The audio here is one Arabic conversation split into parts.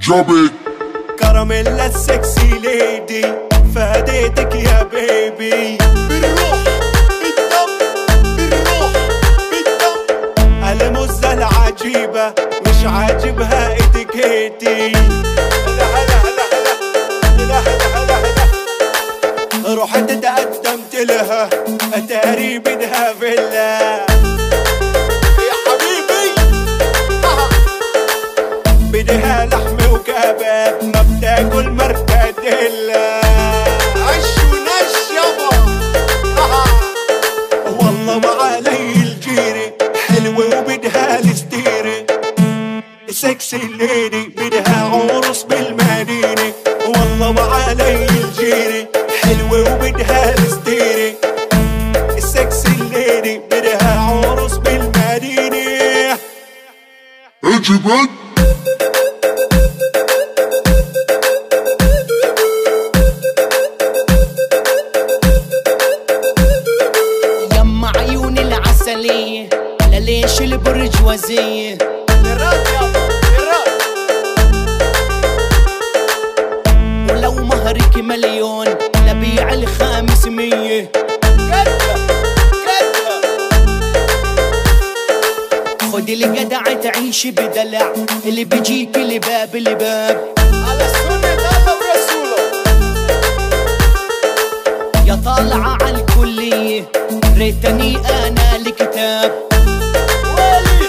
جابت كراميلا السكسي ليدي فاديتك يا بيبي. بالروح بالدم بالروح بالدم المزة العجيبة مش عاجبها اتيكيتي. هلا هلا هلا هلا هلا هلا هلا رحت تقدمت لها اتاري بدها فيلا يا حبيبي. بدها لحمة وكباب ما بتاكل مرتديلا. عش ونش يابا والله ما علي الجيري حلوة وبدها الستيري. سكسي ليدي بدها عرس بالمدينة. والله ما علي الجيري حلوة وبدها الستيري. السكسي ليدي بدها عرس بالمدينة. عجبت يما عيوني العسلية لليش البرجوازية. الرات يابا الرات. ولو مهرك مليون لبيع ال500. كدها كدها خدي الجدع تعيشي بدلع اللي بيجيك لباب لباب. على سنة الله ورسوله. يا طالعة عالكلية ريتني أنا الكتاب. ولي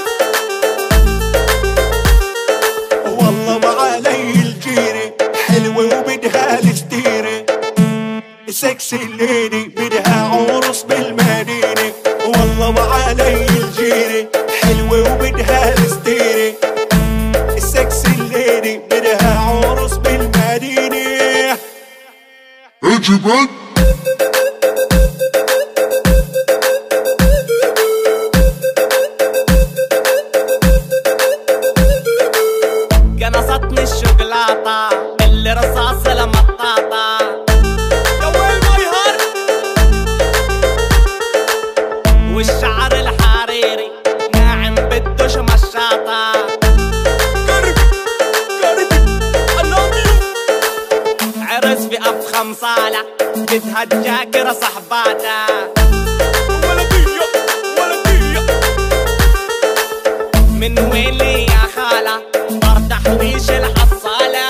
والله ما علي الجيري حلوة وبدها الستيري. سكسي ليدي بدها عرس بالمدينة. والله ما علي الجيري حلوة وبدها الستيري. السكسي ليدي بدها عرس بالمدينة. عجبت قنصتني الشوكولاتة اللي رصاص لمطاطة. يا ويل ما يهر والشعر الحريري ناعم بدوش مشاطة. قرب قرب I love you. عرس في أفخم صالة بدها الجاكرة صحباتها. ولدية ولدية من ويلي يا خالة طار تحويش الحصالة.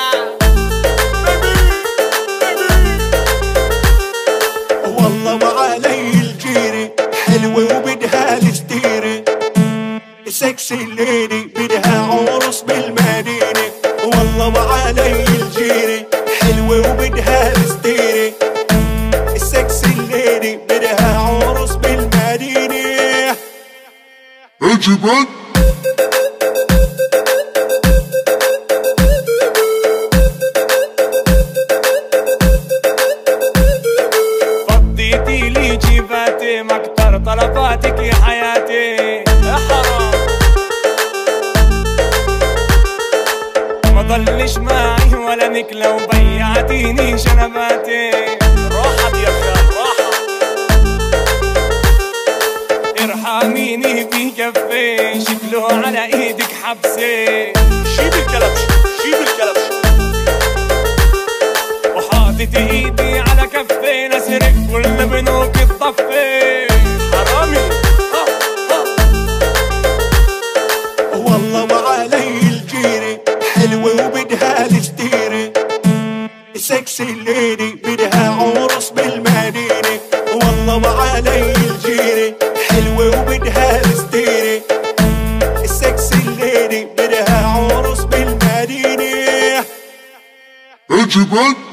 والله ما علي الجيري حلوة وبدها الستيري. سكسي ليدي بدها عرس بالمدينة. والله ما علي الجيري حلوة وبدها الستيري. السكسي ليدي بدها عرس بالمدينة. عجبت فضيتي لي جيباتي مكتر طلباتك يا حياتي. يا حرام ما ضلش معي ولا نكلة وبيعتيني شنباتي. راحت يا خال راحت. ارحميني بكفي شكله على ايدك حبسي. شيب الكلبش شيب الكلبش. وحاطط ايدي على كفي نسرق كل بنوك الضفي. حرامي ها ها. والله ما علي الجيري حلوة وبدها الستيري. سكسي ليدي بدها عرس بالمدينة. والله ما علي الجيري حلوة وبدها الستيري. السكسي ليدي بدها عرس بالمدينة. عجبت